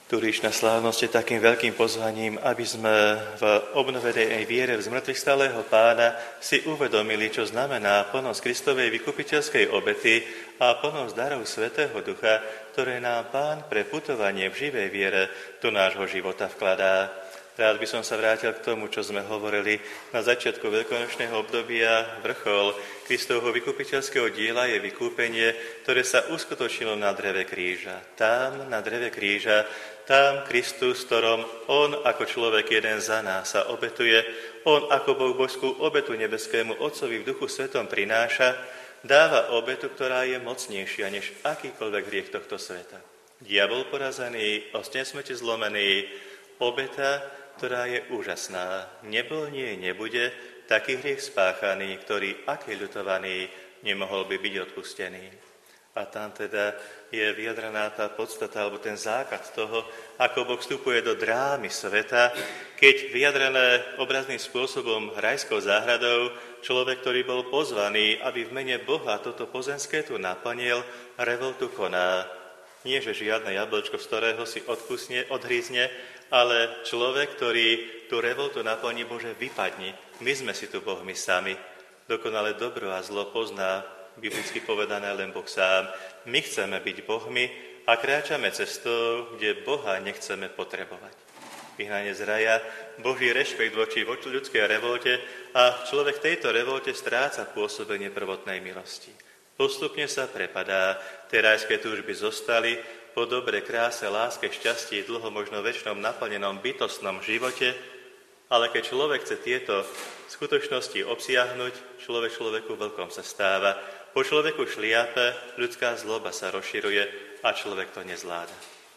Turíš na slávnosť je takým veľkým pozvaním, aby sme v obnovenej viere v zmŕtvychvstalého Pána si uvedomili, čo znamená plnosť Kristovej vykupiteľskej obety a plnosť darov Svätého Ducha, ktoré nám Pán pre putovanie v živej viere do nášho života vkladá. Rád by som sa vrátil k tomu, čo sme hovorili na začiatku veľkonočného obdobia. Vrchol Kristovho vykupiteľského diela je vykúpenie, ktoré sa uskutočnilo na dreve kríža. Tam, na dreve kríža, tam Kristus, ktorom on ako človek jeden za nás sa obetuje, on ako Boh božskú obetu nebeskému Otcovi v Duchu Svetom prináša, dáva obetu, ktorá je mocnejšia než akýkoľvek hriech tohto sveta. Diabol porazený, osteň smrti zlomený, obeta, ktorá je úžasná. Nebol, nie, nebude taký hriech spáchaný, ktorý, aký ľutovaný, nemohol by byť odpustený. A tam teda je vyjadrená tá podstata, alebo ten základ toho, ako Boh vstupuje do drámy sveta, keď vyjadrené obrazným spôsobom rajskou záhradou, človek, ktorý bol pozvaný, aby v mene Boha toto pozemské tu naplnil, revoltu koná. Nie, že žiadne jablčko, z ktorého si odhrízne, ale človek, ktorý tú revoltu naplní, Bože, vypadni. My sme si tu Bohmi sami. Dokonale dobro a zlo pozná, biblicky povedané, len Boh sám. My chceme byť Bohmi a kráčame cestou, kde Boha nechceme potrebovať. Vyhnanie z raja, Boží rešpekt voči ľudskej revolte a človek v tejto revolte stráca pôsobenie prvotnej milosti. Postupne sa prepadá, tie rajské túžby zostali, po dobre, kráse, láske, šťastí, dlho možno večnom naplnenom bytostnom živote, ale keď človek chce tieto skutočnosti obsiahnuť, človek človeku vlkom sa stáva. Po človeku šliape, ľudská zloba sa rozširuje a človek to nezvláda.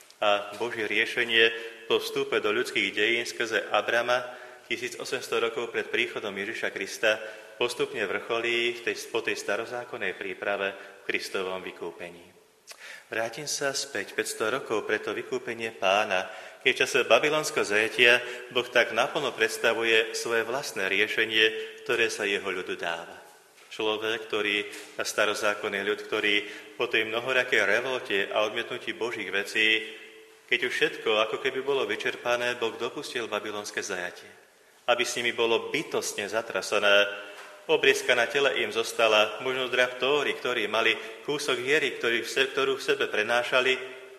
A Božie riešenie po vstupe do ľudských dejín skrze Abrama 1800 rokov pred príchodom Ježiša Krista postupne vrcholí po tej starozákonnej príprave v Kristovom vykúpení. Vrátim sa späť 500 rokov pre to vykúpenie Pána, keď v čase babylonského zajatia Boh tak naplno predstavuje svoje vlastné riešenie, ktoré sa jeho ľudu dáva. Človek, ktorý, a starozákonný ľud, ktorý po tej mnohorakej revolte a odmietnutí Božích vecí, keď už všetko ako keby bolo vyčerpané, Boh dopustil babylonské zajatie, aby s nimi bolo bytostne zatrasené. Obriezka na tele im zostala, možno zdrav tóry, ktorí mali kúsok hiery, ktorú v sebe prenášali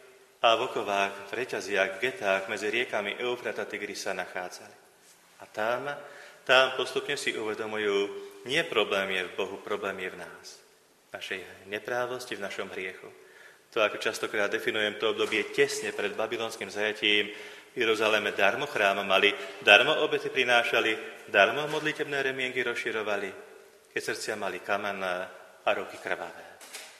a v okovách, v reťaziach, v getách medzi riekami Eufrat a Tigris sa nachádzali. A tam postupne si uvedomujú, nie problém je v Bohu, problém je v nás. V našej neprávosti, v našom hriechu. To, ako častokrát definujem, to obdobie tesne pred babylonským zajatím, v Jeruzaleme darmo chrám mali, darmo obety prinášali, darmo modlitebné remienky rozširovali, keď srdcia mali kamenné a ruky krvavé.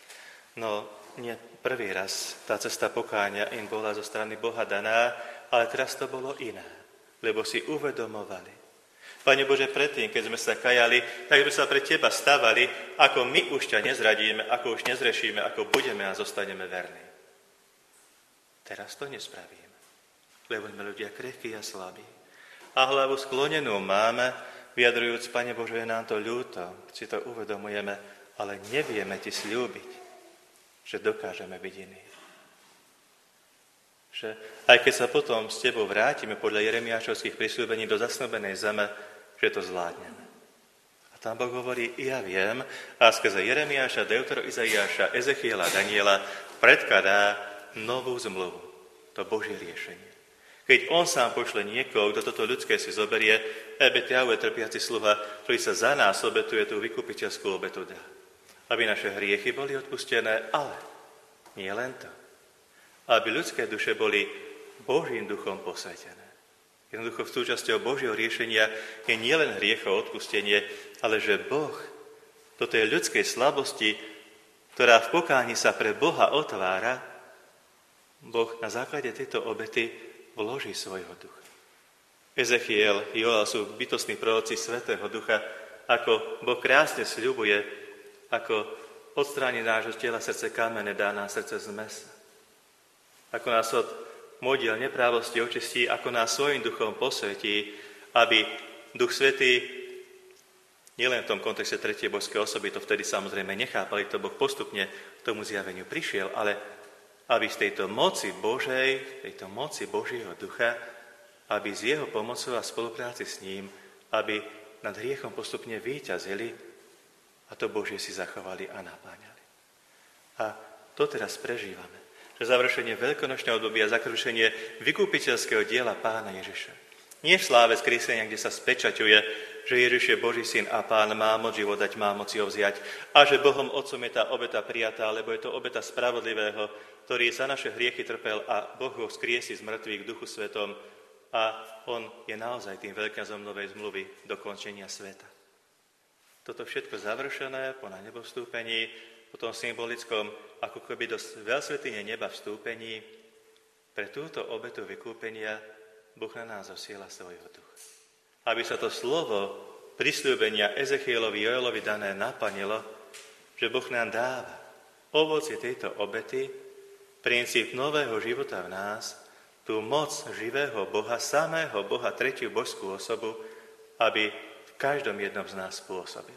No, nie prvý raz tá cesta pokáňa im bola zo strany Boha daná, ale teraz to bolo iné, lebo si uvedomovali. Pane Bože, predtým, keď sme sa kajali, tak sme sa pre Teba stavali, ako my už ťa nezradíme, ako už nezrešíme, ako budeme a zostaneme verní. Teraz to nespravíme, lebo sme ľudia krehkí a slabí. A hlavu sklonenú máme, vyjadrujúc, Pane Bože, je nám to ľúto, si to uvedomujeme, ale nevieme Ti sľúbiť, že dokážeme byť iní. Že aj keď sa potom s Tebou vrátime podľa Jeremiášovských prisľúbení do zasnúbenej zeme, že to zvládneme. A tam Boh hovorí, ja viem, a skrze Jeremiáša, Deutero, Izaiáša, Ezechiela, Daniela predkladá novú zmluvu, to Božie riešenie. Keď on sám pošle niekoho, kto toto ľudské si zoberie, Ebeťahue, trpiaci sluha, ktorý sa za nás obetuje, tú vykupiteľskú obetu dá. Aby naše hriechy boli odpustené, ale nie len to. Aby ľudské duše boli Božím duchom posvetené. Jednoducho v súčasťou Božieho riešenia je nielen hriechov odpustenie, ale že Boh do tej ľudskej slabosti, ktorá v pokáni sa pre Boha otvára, Boh na základe tejto obety vloží svojho ducha. Ezechiel, Joel sú bytostní proroci Svätého Ducha, ako Boh krásne sľubuje, ako odstráni nášho tela srdce kamene, dá nám srdce z mesa. Ako nás od modiel neprávosti očistí, ako nás svojím duchom posvetí, aby Duch Svätý, nielen v tom kontexte tretej božskej osoby, to vtedy samozrejme nechápali, to Boh postupne k tomu zjaveniu prišiel, ale aby z tejto moci Božej, tejto moci Božieho ducha, aby z jeho pomocou a spolupráci s ním, aby nad hriechom postupne víťazili a to Božie si zachovali a napáňali. A to teraz prežívame. Že završenie veľkonočného obdobia, završenie vykúpiteľského diela Pána Ježiša. Nie v sláve skriesenia, kde sa spečaťuje, že Ježiš je Boží syn a Pán má moc život dať, má moc ho vziať a že Bohom Otcom je tá obeta prijatá, lebo je to obeta spravodlivého, ktorý za naše hriechy trpel a Boh ho skriesi z mŕtvych v Duchu Svetom a on je naozaj tým veľkňazom novej zmluvy dokončenia sveta. Toto všetko završené po na nebovstúpení, po tom symbolickom, ako keby do veľsvätyne neba vstúpení, pre túto obetu vykúpenia Boh na nás zosiela svojho ducha. Aby sa to slovo prisľúbenia Ezechielovi, Joelovi dané naplnilo, že Boh nám dáva ovocie tejto obety, princíp nového života v nás, tú moc živého Boha, samého Boha, tretiu božskú osobu, aby v každom jednom z nás pôsobil.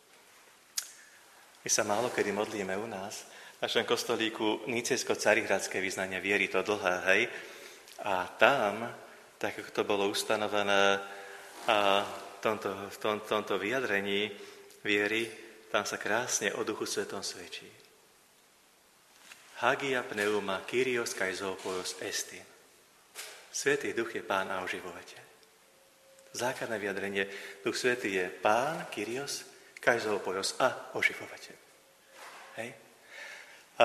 My sa málo kedy modlíme u nás, v našom kostolíku Nicejsko-Carihradské vyznanie viery, to dlhé, hej, a tam, tak ako to bolo ustanovené a v tomto vyjadrení viery, tam sa krásne o Duchu Svetom svedčí. Hagia pneuma Kyrios kai zoopojos estin. Svätý Duch je Pán a oživovateľ. Základné vyjadrenie, Duch Svätý je Pán, Kyrios, kai zoopojos a oživovateľ. Hej? A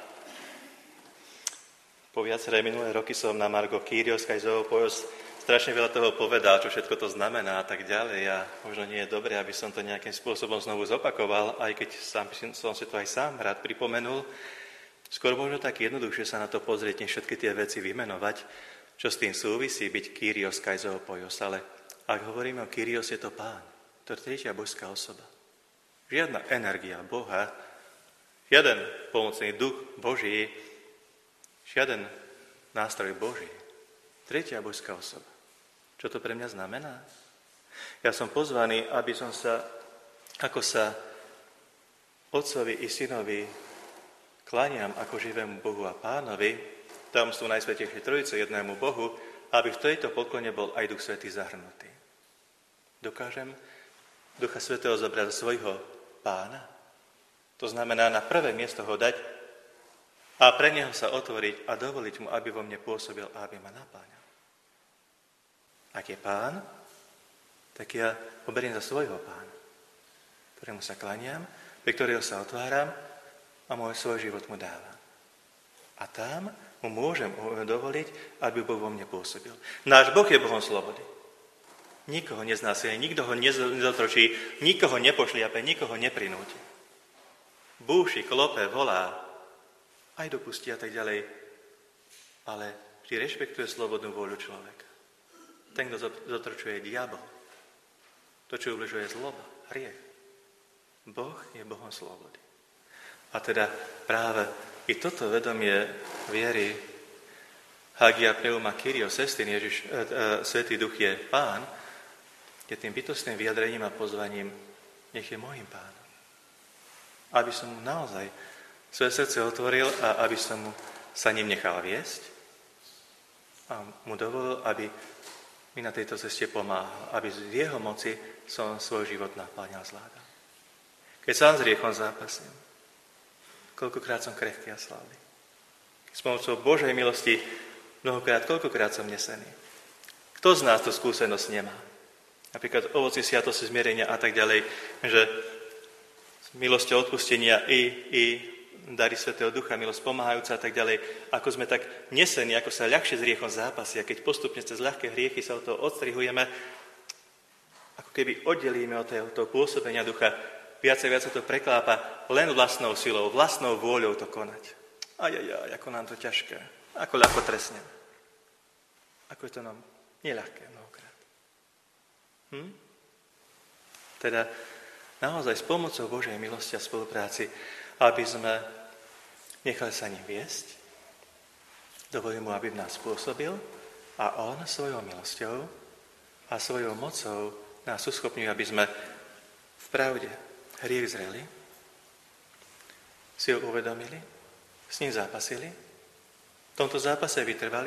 po viaceré minulé roky som na margo Kyrios, kai zoopojos strašne veľa toho povedal, čo všetko to znamená a tak ďalej a možno nie je dobré, aby som to nejakým spôsobom znovu zopakoval, aj keď som si to aj sám rád pripomenul. Skôr možno tak jednoduchšie sa na to pozrieť, než všetky tie veci vymenovať, čo s tým súvisí byť Kyrios kai zoopojos. Ale ak hovoríme o Kyrios, je to Pán. To je tretia božská osoba. Žiadna energia Boha, žiaden pomocný duch Boží, žiaden nástroj Boží. Tretia božská osoba. Čo to pre mňa znamená? Ja som pozvaný, aby som sa, ako sa Otcovi i Synovi kláňam ako živému Bohu a Pánovi, tajomstvu Najsvätejšej Trojice, jednému Bohu, aby v tejto poklone bol aj Duch Svätý zahrnutý. Dokážem Ducha Svätého zobrať za svojho Pána? To znamená na prvé miesto ho dať a pre neho sa otvoriť a dovoliť mu, aby vo mne pôsobil a aby ma napáňal. Ak je Pán, tak ja ho beriem za svojho Pána, ktorému sa klaniam, pre ktorého sa otváram a môj svoj život mu dávam. A tam mu môžem dovoliť, aby Boh vo mne pôsobil. Náš Boh je Bohom slobody. Nikoho neznásilní, nikto ho nezotročí, nikoho nepošliape, nikoho neprinúti. Búši, klope, volá, aj dopustí a tak ďalej, ale vždy rešpektuje slobodnú vôľu človeka. Ten, kto zotročuje, je diabol. To, čo ubližuje, je zloba, hriech. Boh je Bohom slobody. A teda práve i toto vedomie viery Hagia pneuma Kyrios estin, Svätý Duch je Pán, je tým bytostným vyjadrením a pozvaním, nech je môjim Pánom. Aby som mu naozaj svoje srdce otvoril a aby som mu sa ním nechal viesť a mu dovolil, aby mi na tejto ceste pomáhal, aby z jeho moci som svoj život napáňal, zvládal. Keď sám s hriechom zápasím, koľkokrát som krehký a slabý. S pomocou Božej milosti mnohokrát, koľkokrát som nesený. Kto z nás tú skúsenosť nemá? Napríklad ovocie sviatosti zmierenia a tak ďalej, že s milosťou odpustenia i dary Svätého Ducha, milosť pomáhajúca a tak ďalej, ako sme tak nesení, ako sa ľahšie s hriechom zápasia, keď postupne cez ľahké hriechy sa od toho odstrihujeme, ako keby oddelíme od toho pôsobenia Ducha, viac a viac sa to preklápa len vlastnou silou, vlastnou vôľou to konať. Ako nám to ťažké, ako ľahko trestneme. Ako je to nám neľahké mnohokrát. Teda naozaj s pomocou Božej milosti a spolupráci, aby sme nechali sa ním viesť, dovolili mu, aby v nás pôsobil a on svojou milosťou a svojou mocou nás uschopňuje, aby sme v pravde hriech zreli, si ho uvedomili, s ním zápasili tomto zápase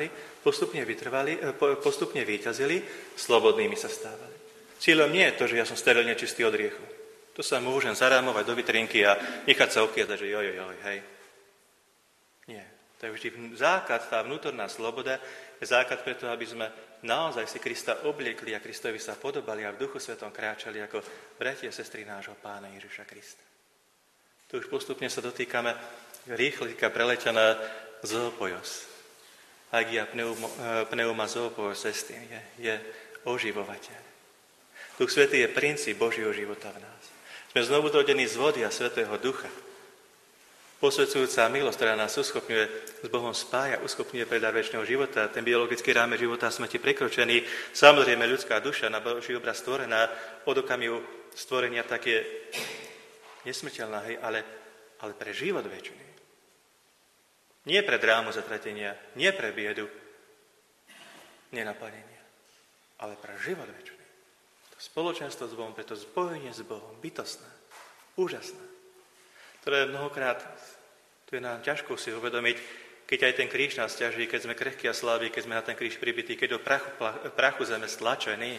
postupne víťazili, slobodnými sa stávali. Cieľom nie je to, že ja som sterilne čistý od hriechu. To sa môžem zarámovať do vitrinky a nechať sa okiadať, že joj, hej. Nie. To je vždy základ, tá vnútorná sloboda je základ preto, aby sme naozaj si Krista obliekli a Kristovi sa podobali a v Duchu Svetom kráčali ako bratia a sestry nášho Pána Ježiša Krista. Tu už postupne sa dotýkame rýchlika preletená zoopojos. Agia pneuma zoopojos estin je oživovateľ. Duch Svätý je princíp Božieho života v nás. Sme znovu rodení z vody a Svätého Ducha. Posvedzujúca milosť, ktorá nás uschopňuje s Bohom spája, uschopňuje pre dar večného života, ten biologický rámec života a smrti prekročený. Samozrejme, ľudská duša na Boží obraz stvorená od okamihu stvorenia tak je nesmrteľná, ale pre život večný. Nie pre drámu zatratenia, nie pre biedu, nenaplnenia, ale pre život večný. To spoločenstvo s Bohom, preto spojenie s Bohom, bytostné, úžasné, ktoré mnohokrát tu je nám ťažko si uvedomiť, keď aj ten kríž nás ťaží, keď sme krehkí a slabí, keď sme na ten kríž pribití, keď do prachu zeme stlačení.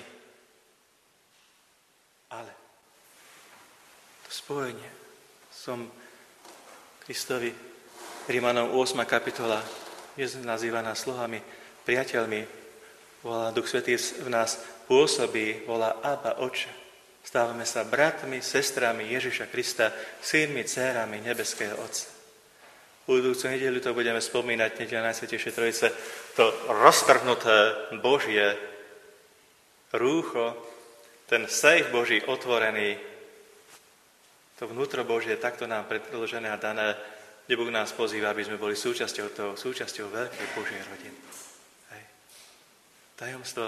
Ale to spojenie som Kristovi Rímanom 8. kapitola je nazývaná slovami priateľmi, volá Duch Svätý v nás pôsobí, volá Abba, Oče. Stávame sa bratmi, sestrami Ježiša Krista, synmi, dcérami nebeského Otca. Budúcu nedeľu to budeme spomínať, nedeľa Najsvätejšej Trojice, to roztrhnuté Božie rúcho, ten sejf Boží otvorený, to vnútro Božie takto nám predložené a dané, kde Boh nás pozýva, aby sme boli súčasťou veľkej Božej rodiny. Hej. Tajomstvo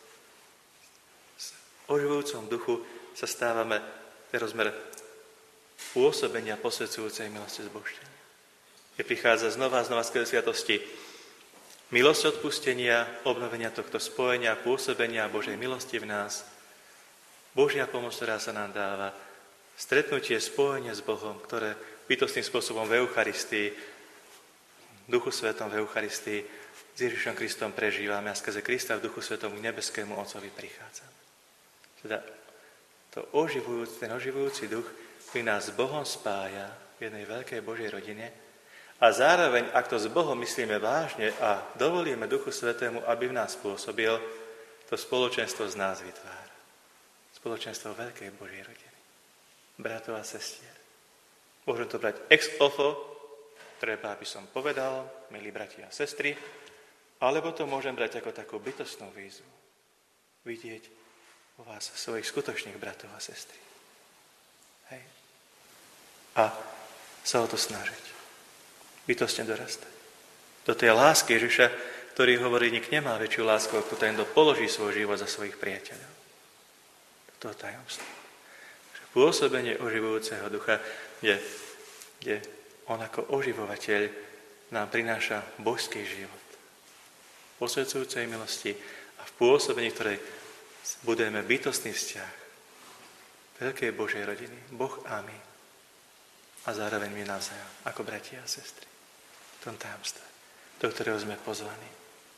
v oživujúcom duchu sa stávame ten rozmer pôsobenia posvedzujúcej milosti zbožňania. Keď prichádza znova z sviatosti milosť odpustenia, obnovenia tohto spojenia, pôsobenia Božej milosti v nás, Božia pomoc, ktorá sa nám dáva, stretnutie, spojenie s Bohom, ktoré bytostným spôsobom v Eucharistii, v Duchu Svetom v Eucharistii s Ježišom Kristom prežívame a skrze Krista v Duchu Svetom k nebeskému Otcovi prichádzame. Teda ten oživujúci duch, ktorý nás s Bohom spája v jednej veľkej Božej rodine a zároveň, ak to s Bohom myslíme vážne a dovolíme Duchu Svetému, aby v nás pôsobil, to spoločenstvo z nás vytvára. Spoločenstvo veľkej Božej rodiny. Bratov a sestier. Môžem to brať ex ofo, treba, aby som povedal, milí bratia a sestry, alebo to môžem brať ako takú bytostnú výzvu. Vidieť u vás svojich skutočných bratov a sestry. Hej. A sa o to snažiť. Bytostne dorastať. Do tej lásky Ježiša, ktorý hovorí, nik nemá väčšiu lásku, ako ten, kto položí svoj život za svojich priateľov. To tajomstvo. Pôsobenie oživujúceho ducha, kde on ako oživovateľ nám prináša božský život. V posvedzujúcej milosti a v pôsobení, ktorej budujeme bytostný vzťah veľkej Božej rodiny, Boh a my. A zároveň my navzájom, ako bratia a sestry. V tom tajomstve, do ktorého sme pozvaní.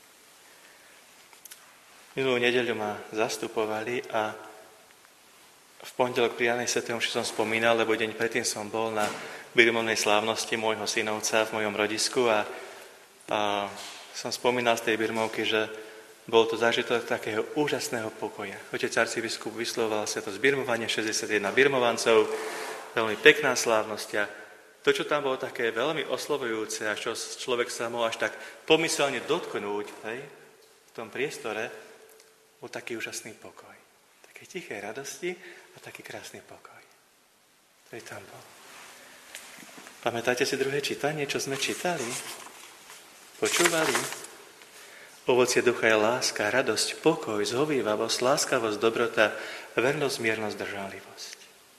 Minulú nedeľu ma zastupovali a v pondelok pri Janej Svätej omši som spomínal, lebo deň predtým som bol na birmovnej slávnosti môjho synovca v mojom rodisku a som spomínal z tej birmovky, že bol to zážitok takého úžasného pokoja. Otec arcibiskup vyslovoval sa to zbirmovanie 61 birmovancov, veľmi pekná slávnosť a to, čo tam bolo také veľmi oslovujúce a čo človek sa mohol až tak pomyselne dotknúť, hej, v tom priestore, bol taký úžasný pokoj. Také tiché radosti a taký krásny pokoj. ktorý tam bol. Pamätáte si druhé čítanie, čo sme čítali? Počúvali? Ovocie ducha je láska, radosť, pokoj, zhovívavosť, láskavosť, dobrota, vernosť, miernosť, držanlivosť.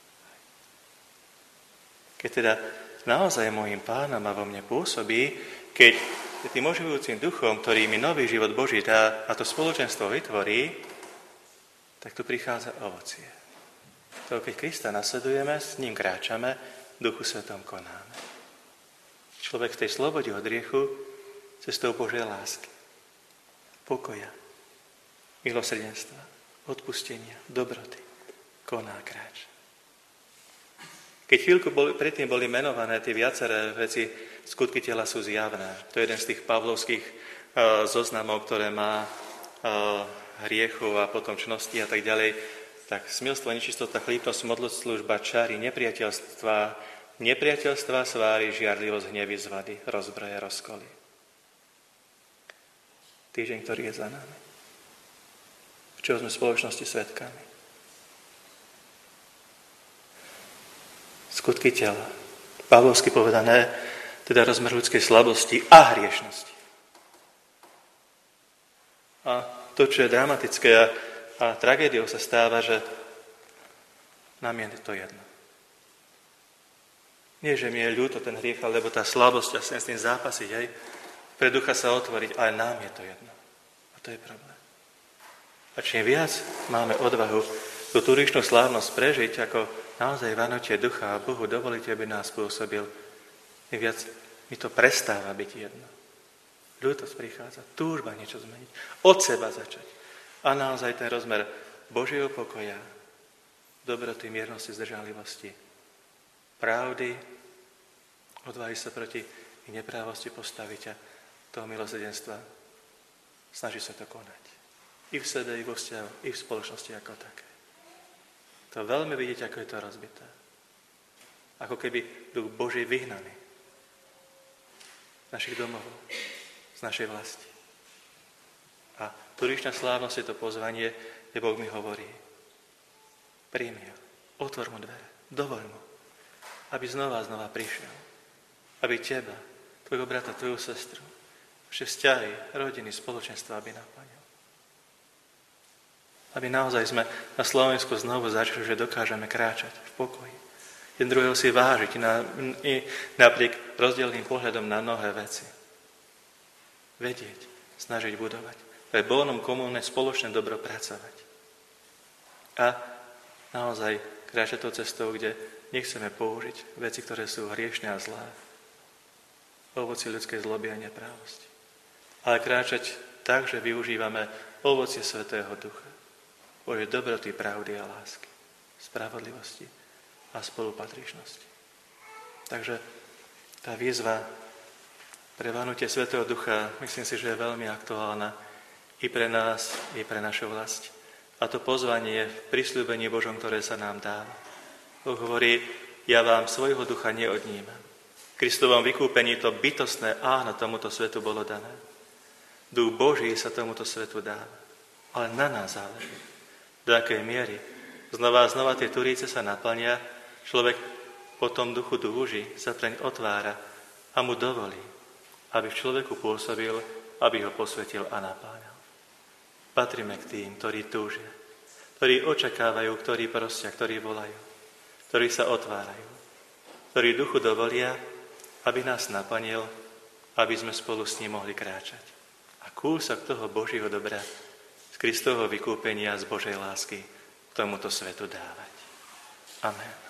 Keď teda naozaj môjim Pánom a vo mne pôsobí, keď tým oživujúcim duchom, ktorý mi nový život Boží dá a to spoločenstvo vytvorí, tak tu prichádza ovocie. To, keď Krista nasledujeme, s ním kráčame, v Duchu Svetom konáme. Človek v tej slobode od hriechu cestou Božej lásky, pokoja, milosrdenstva, odpustenia, dobroty, koná kráč. Keď chvíľku predtým boli menované tie viaceré veci, skutky tela sú zjavné. To je jeden z tých pavlovských zoznamov, ktoré má hriechu a potom čnosti a tak ďalej. Tak smilstvo, nečistota, chlípnosť, modloslužba, čary, nepriateľstva, sváry, žiarlivosť, hnevy, zvady, rozbroje, rozkoly. Týždeň, ktorý je za nami. V čom sme v spoločnosti svedkami. Skutky tela. Pavlovsky povedané, teda rozmer ľudskej slabosti a hriešnosti. A to, čo je dramatické a tragédiou sa stáva, že nám je to jedno. Nie, že mi je ľúto ten hriech, alebo tá slabosť a chcem s tým zápasiť, aj pre ducha sa otvoriť, ale nám je to jedno. A to je problém. A čím viac máme odvahu tú turičnú slávnosť prežiť, ako naozaj vanotie ducha a Bohu dovolíte, aby nás pôsobil, tým viac mi to prestáva byť jedno. Ľútosť prichádza, túžba niečo zmeniť, od seba začať. A naozaj ten rozmer Božieho pokoja, dobroty, miernosti, zdržanlivosti, pravdy, odvahy sa proti neprávosti postaviť a toho milosrdenstva snaží sa to konať. I v sebe, i vo vzťahu, i v spoločnosti ako také. To veľmi vidieť, ako je to rozbité. Ako keby duch Boží vyhnaný z našich domov, z našej vlasti. A turičná slávnosť je to pozvanie, kde Boh mi hovorí: príjmi ho, otvor mu dvere, dovoľ mu, aby znova prišiel. Aby teba, tvojho brata, tvoju sestru, vaše vzťahy, rodiny, spoločenstva, aby naplnil. Aby naozaj sme na Slovensku znovu začali, že dokážeme kráčať v pokoji. Jeden druhého si vážiť i napriek rozdielným pohľadom na mnohé veci. Vedieť, snažiť budovať. Pre bonum komúnne spoločné dobro pracovať. A naozaj kráčať tou cestou, kde nechceme použiť veci, ktoré sú hriešne a zlé. Ovocie ľudskej zloby a neprávosti. Ale kráčať tak, že využívame ovocie Svätého Ducha. Božej dobroty, pravdy a lásky, spravodlivosti a spolupatričnosti. Takže tá výzva pre vanutie Svätého Ducha, myslím si, že je veľmi aktuálna i pre nás, i pre našu vlast. A to pozvanie v prisľúbení Božom, ktoré sa nám dáva. Boh hovorí: ja vám svojho ducha neodnímam. V Kristovom vykúpení to bytostné áno tomuto svetu bolo dané. Duch Boží sa tomuto svetu dáva. Ale na nás záleží. Do akej miery znova a znova tie turíce sa naplnia, človek po tom duchu túži, sa preň otvára a mu dovolí, aby v človeku pôsobil, aby ho posvetil a napáňal. Patríme k tým, ktorí túžia, ktorí očakávajú, ktorí prosia, ktorí volajú, ktorí sa otvárajú, ktorí duchu dovolia, aby nás naplnil, aby sme spolu s ním mohli kráčať. A kúsok toho Božieho dobra z Kristovho vykúpenia, z Božej lásky tomuto svetu dávať. Amen.